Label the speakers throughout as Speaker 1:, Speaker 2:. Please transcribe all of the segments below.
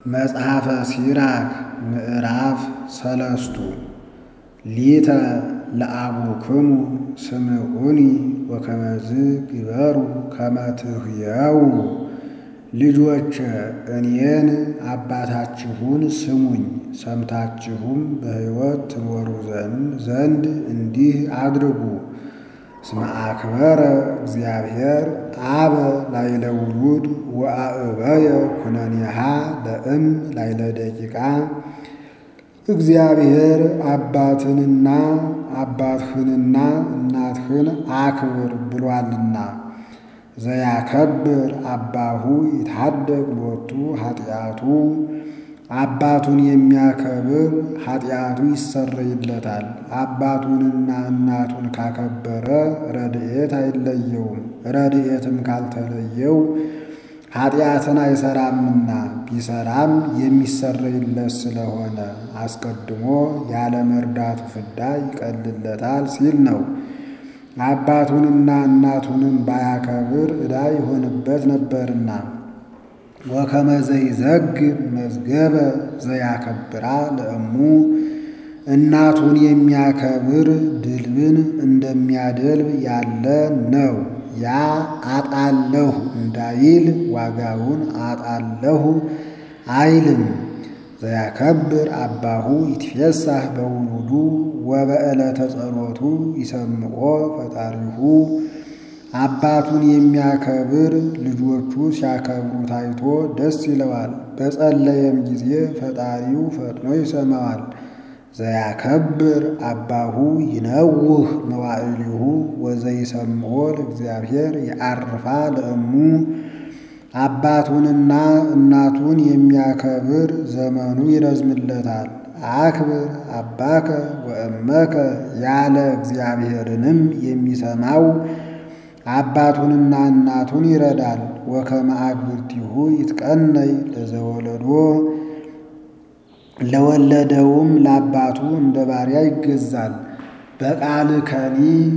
Speaker 1: መጽሐፈ ሲራክ ምዕራፍ ሰለስቱ ሊተ ለአቡክሙ ስምዑኒ ወከመዝ ግበሩ ከመ ትሕየው። ልጆች እኔን አባታችሁን ስሙኝ፣ ሰምታችሁም በሕይወት ትኖሩ ዘንድ እንዲህ አድርጉ። እስመ አክበረ እግዚአብሔር አበ ላዕለ ውሉድ ወአዕበየ ኩነኔሃ ለእም ላዕለ ደቂቃ። እግዚአብሔር አባትህንና እናትህን አክብር ብሏልና። ዘያከብር አባሁ ይትሐደግ ሎቱ ኃጢአቱ። አባቱን የሚያከብር ኃጢአቱ ይሰረይለታል። አባቱንና እናቱን ካከበረ ረድኤት አይለየውም። ረድኤትም ካልተለየው ኃጢአትን አይሰራምና፣ ቢሰራም የሚሰረይለት ስለሆነ አስቀድሞ ያለ መርዳቱ ፍዳ ይቀልለታል ሲል ነው። አባቱንና እናቱንም ባያከብር ዕዳ ይሆንበት ነበርና። ወከመ ዘይዘግብ መዝገበ ዘያከብራ ለእሙ። እናቱን የሚያከብር ድልብን እንደሚያደልብ ያለ ነው። ያ አጣለሁ እንዳይል ዋጋውን አጣለሁ አይልም። ዘያከብር አባሁ ይትፌሳህ በውሉዱ ወበዕለተ ጸሎቱ ይሰምዖ ፈጣሪሁ። አባቱን የሚያከብር ልጆቹ ሲያከብሩ ታይቶ ደስ ይለዋል። በጸለየም ጊዜ ፈጣሪው ፈጥኖ ይሰማዋል። ዘያከብር አባሁ ይነውህ መዋዕሊሁ ወዘይሰምዖ ለእግዚአብሔር የዐርፋ ለእሙ። አባቱንና እናቱን የሚያከብር ዘመኑ ይረዝምለታል። አክብር አባከ ወእመከ ያለ እግዚአብሔርንም የሚሰማው አባቱንና እናቱን ይረዳል። ወከመ አግብርቲሁ ይትቀነይ ለዘወለዶ። ለወለደውም ለአባቱ እንደ ባሪያ ይገዛል። በቃልከኒ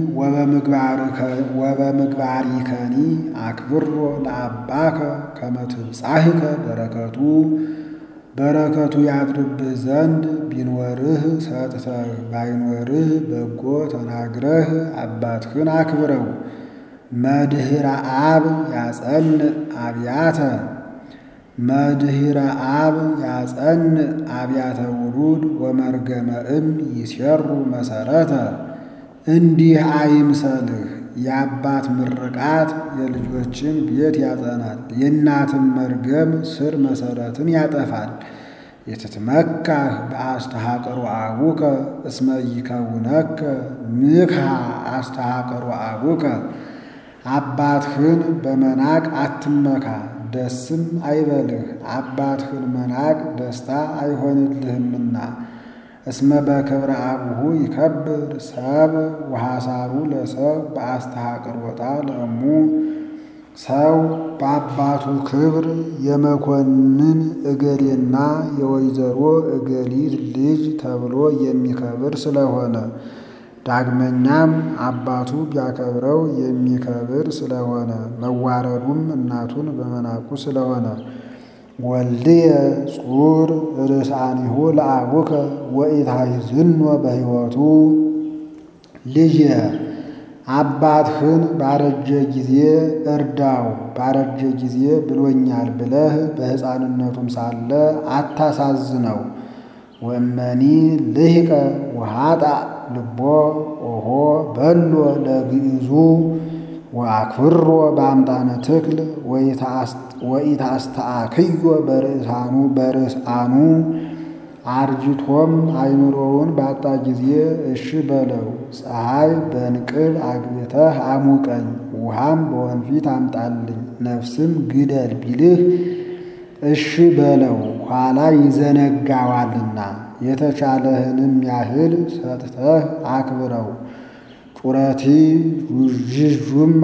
Speaker 1: ወበምግባሪከኒ አክብሮ ለአባከ ከመ ትብጻሕከ በረከቱ። በረከቱ ያድርብህ ዘንድ ቢኖርህ ሰጥተህ ባይኖርህ በጎ ተናግረህ አባትህን አክብረው። መድኅረ አብ ያጸንዕ አብያተ። መድኅረ አብ ያጸንዕ አብያተ ውሉድ ወመርገመ እም ይሴሩ መሰረተ። እንዲህ አይምሰልህ። የአባት ምርቃት የልጆችን ቤት ያጸናል፣ የእናትም መርገም ስር መሰረትን ያጠፋል። የትትመካህ በአስተሐቅሮ አቡከ እስመ ይከውነከ ምክሐ አስተሐቅሮ አቡከ። አባትህን በመናቅ አትመካ፣ ደስም አይበልህ። አባትህን መናቅ ደስታ አይሆንልህምና። እስመ በክብረ አቡሁ ይከብር ሰብ ወሐሳሩ ለሰብ በአስተሐቅሮታ ለእሙ። ሰው በአባቱ ክብር የመኮንን እገሌና የወይዘሮ እገሊት ልጅ ተብሎ የሚከብር ስለሆነ፣ ዳግመኛም አባቱ ቢያከብረው የሚከብር ስለሆነ፣ መዋረዱም እናቱን በመናቁ ስለሆነ። ወልድየ ጹር ርእሳኒሁ ለአቡከ ወኢታሕዝኖ በሕይወቱ። ልጄ አባትህን ባረጀ ጊዜ እርዳው፣ ባረጀ ጊዜ ብሎኛል ብለህ በሕፃንነቱም ሳለ አታሳዝነው። ወእመኒ ልሂቀ ወኃጣ ልቦ ኦሆ በሎ ለግዕዙ ወአክብሮ በአምጣነ ትክል ወኢታስተአክዮ በርእሳኑ። አርጅቶም አይምሮውን ባጣ ጊዜ እሺ በለው። ፀሐይ በንቅብ አግብተህ አሙቀኝ፣ ውሃም በወንፊት አምጣልኝ፣ ነፍስም ግደል ቢልህ እሺ በለው፣ ኋላ ይዘነጋዋልና። የተቻለህንም ያህል ሰጥተህ አክብረው። ጩረቲ ጅጁም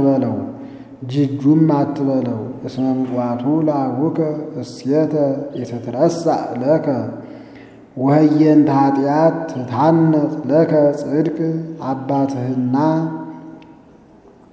Speaker 1: አትበለው። እስመ ምጽዋቱ ለአቡከ እሴተ ኢትትረሳዕ ለከ። ወህየንተ ኃጢአት ትታነጽ ለከ ጽድቅ። አባትህና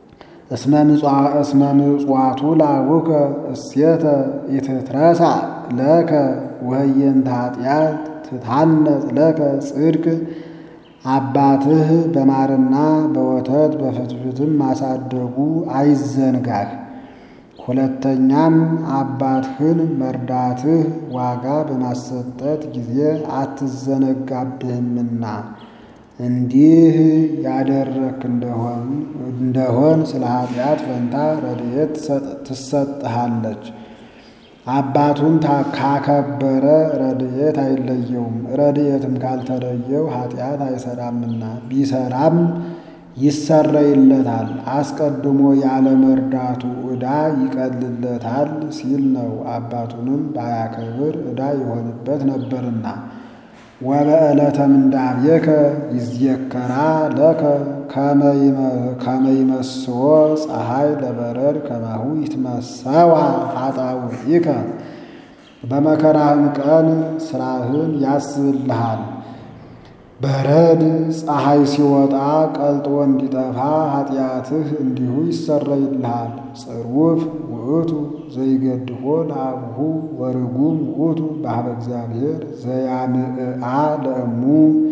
Speaker 1: እስመ ምጽዋቱ ለአቡከ እሴተ ኢትትረሳዕ ለከ ወህየንተ ኃጢአት ትታነጽ ለከ ጽድቅ። አባትህ በማርና በወተት በፍትፍትም ማሳደጉ አይዘንጋህ። ሁለተኛም አባትህን መርዳትህ ዋጋ በማሰጠት ጊዜ አትዘነጋብህምና እንዲህ ያደረክ እንደሆን ስለ ኃጢአት ፈንታ ረድኤት ትሰጥሃለች። አባቱን ካከበረ ረድኤት አይለየውም። ረድኤትም ካልተለየው ኃጢአት አይሰራምና ቢሰራም ይሰረይለታል። አስቀድሞ ያለ መርዳቱ ዕዳ ይቀልለታል ሲል ነው። አባቱንም ባያከብር ዕዳ ይሆንበት ነበርና። ወበዕለተ ምንዳቤከ ይዝየከራ ለከ ከመ ይመስዎ ፀሐይ ለበረድ ከማሁ ይትመሰዋ ኃጣውኢከ። በመከራህም ቀን ሥራህን ያስብልሃል። በረድ ፀሐይ ሲወጣ ቀልጦ እንዲጠፋ ኃጢአትህ እንዲሁ ይሰረይልሃል። ጽሩፍ ውእቱ ዘይገድፎ ለአቡሁ ወርጉም ውእቱ በኀበ እግዚአብሔር ዘያምዕአ ለእሙ።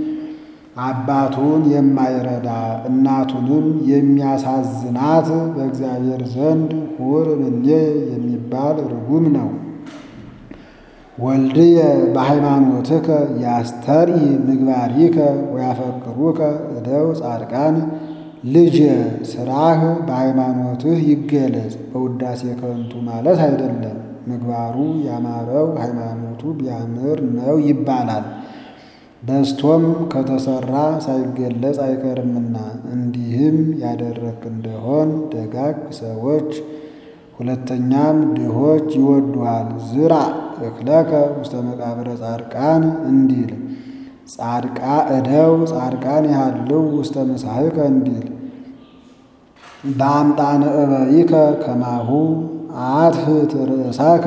Speaker 1: አባቱን የማይረዳ እናቱንም የሚያሳዝናት በእግዚአብሔር ዘንድ ሁር እምኔ የሚባል ርጉም ነው። ወልድየ በሃይማኖትከ ያስተርኢ ምግባሪከ ወያፈቅሩከ እደው ጻድቃን። ልጄ ሥራህ በሃይማኖትህ ይገለጽ። በውዳሴ ከንቱ ማለት አይደለም። ምግባሩ ያማረው ሃይማኖቱ ቢያምር ነው ይባላል። በስቶም ከተሰራ ሳይገለጽ አይቀርምና። እንዲህም ያደረክ እንደሆን ደጋግ ሰዎች ሁለተኛም ድሆች ይወዱሃል። ዝራ እክለከ ውስተ መቃብረ ጻድቃን እንዲል እደው ጻድቃን ያህልው ውስተ ምሳሕከ እንዲል በአምጣነ እበይከ ከማሁ አትሕት ርእሰከ።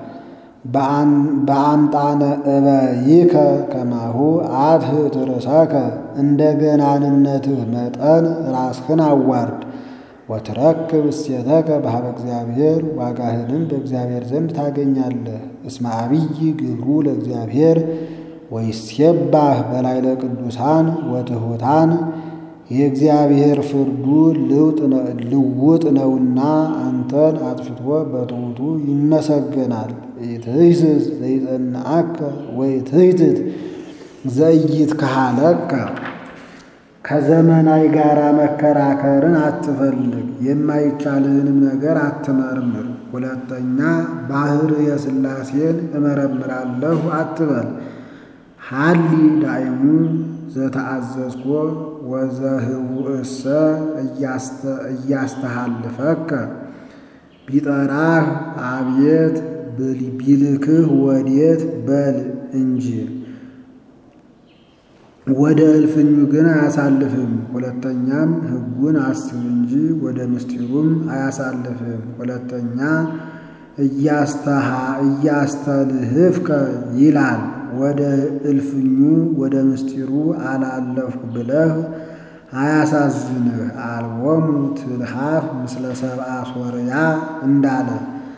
Speaker 1: በአምጣነ እበይከ ከማሁ አትሕት ርእሰከ። እንደ ገናንነትህ መጠን ራስህን አዋርድ። ወትረክብ እሴተከ በኀበ እግዚአብሔር። ዋጋህንም በእግዚአብሔር ዘንድ ታገኛለህ። እስመ ዓቢይ ግብሩ ለእግዚአብሔር ወይሴባህ በላዕለ ቅዱሳን ወትሑታን። የእግዚአብሔር ፍርዱ ልውጥ ነውና አንተን አጥፍቶ በትሑቱ ይመሰገናል። ኢትሕስስ ዘይጸንዐከ ወኢትሕትት ዘኢይትከሀለከ። ከዘመናዊ ጋር መከራከርን አትፈልግ፣ የማይቻልህንም ነገር አትመርምር። ሁለተኛ ባሕርየ ሥላሴን እመረምራለሁ አትበል። ሀሊ ዳይሙ ዘተአዘዝኮ ወዘህውእሰ እያስተሃልፈከ። ቢጠራህ አቤት ቢልክህ ወዴት በል እንጂ ወደ እልፍኙ ግን አያሳልፍም። ሁለተኛም ሕጉን አስብ እንጂ ወደ ምስጢሩም አያሳልፍም። ሁለተኛ እያስተልህፍከ ይላል። ወደ እልፍኙ ወደ ምስጢሩ አላለፍኩ ብለህ አያሳዝንህ። አልቦሙ ትልሃፍ ምስለ ሰብአ ሶርያ እንዳለ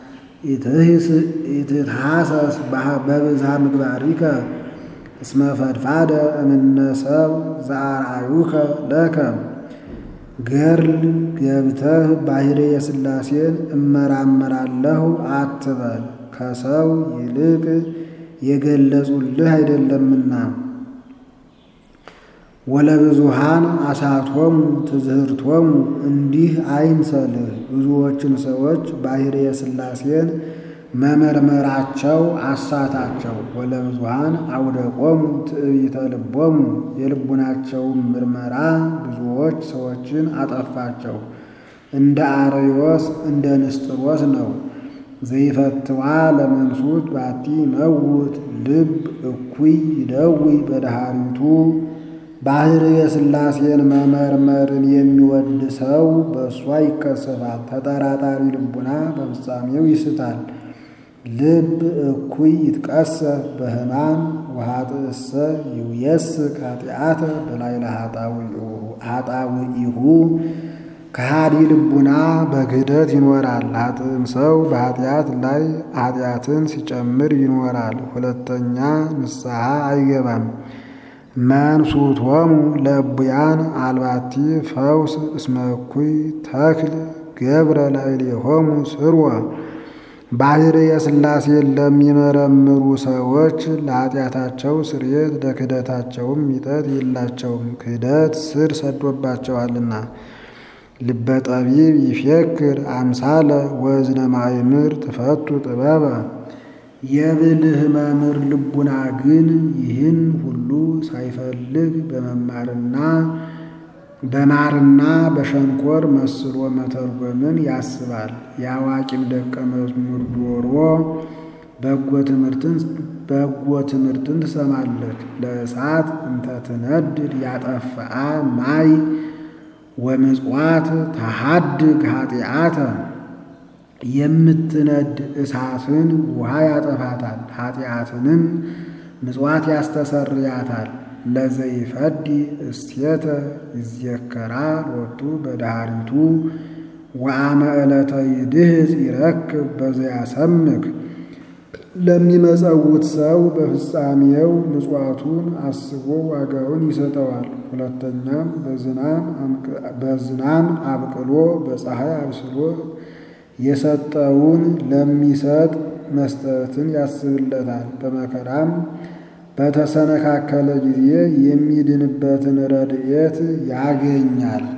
Speaker 1: ኢትትሐሰስ በብዝሃ ምግባሪከ እስመ ፈድፋደ እምነ ሰብ ዘአርአዩከ ለከ። ገርል ገብተህ ባሕርየ ሥላሴን እመራመራለሁ አትበል፣ ከሰው ይልቅ የገለጹልህ አይደለምና። ወለብዙሃን አሳቶሙ ትዝህርቶሙ እንዲህ አይምሰልህ። ብዙዎችን ሰዎች ባሕርየ ሥላሴን መመርመራቸው አሳታቸው። ወለብዙሃን አውደቆሙ ትዕቢተ ልቦሙ የልቡናቸውን ምርመራ ብዙዎች ሰዎችን አጠፋቸው። እንደ አርዮስ እንደ ንስጥሮስ ነው። ዘይፈትዋ ለመንሱት ባቲ መውት ልብ እኩይ ይደዊ በዳህሪቱ። ባሕርየ ሥላሴን መመርመርን የሚወድ ሰው በእሷ ይከሰታል። ተጠራጣሪ ልቡና በፍጻሜው ይስታል። ልብ እኩይ ይትቀሰፍ በሕማም ወኃጥእሰ ይውየስክ ኃጢአተ በላዕለ ኃጣውኢሁ። ከሃዲ ልቡና በክህደት ይኖራል። ኃጥእም ሰው በኃጢአት ላይ ኃጢአትን ሲጨምር ይኖራል። ሁለተኛ ንስሐ አይገባም። መንሱቶሙ ለእቡያን አልባቲ ፈውስ እስመ እኩይ ተክል ገብረ ላዕሌሆሙ ስርወ። ባሕርየ ሥላሴን ለሚመረምሩ ሰዎች ለኃጢአታቸው ስርየት ለክህደታቸውም ሚጠት የላቸውም፣ ክህደት ስር ሰዶባቸዋልና። ልበ ጠቢብ ይፌክር አምሳለ ወእዝነ ማእምር ትፈቱ ጥበበ። የብልህ መምህር ልቡና ግን ይህን ሁሉ ሳይፈልግ በማርና በሸንኮር መስሎ መተርጎምን ያስባል። የአዋቂም ደቀ መዝሙር ጆሮ በጎ ትምህርትን ትሰማለች። ለእሳት እንተ ትነድድ ያጠፍአ ማይ ወምጽዋት ተሃድግ ኃጢአተ። የምትነድ እሳትን ውሃ ያጠፋታል፣ ኃጢአትንም ምጽዋት ያስተሰርያታል። ለዘይፈዲ እስቴተ ይዝየከራ ሎቱ በዳህሪቱ ወአመ ዕለተ ይድህዝ ይረክብ በዘያሰምክ። ለሚመጸውት ሰው በፍጻሜው ምጽዋቱን አስቦ ዋጋውን ይሰጠዋል። ሁለተኛም በዝናም አብቅሎ በፀሐይ አብስሎ የሰጠውን ለሚሰጥ መስጠትን ያስብለታል። በመከራም በተሰነካከለ ጊዜ የሚድንበትን ረድኤት ያገኛል።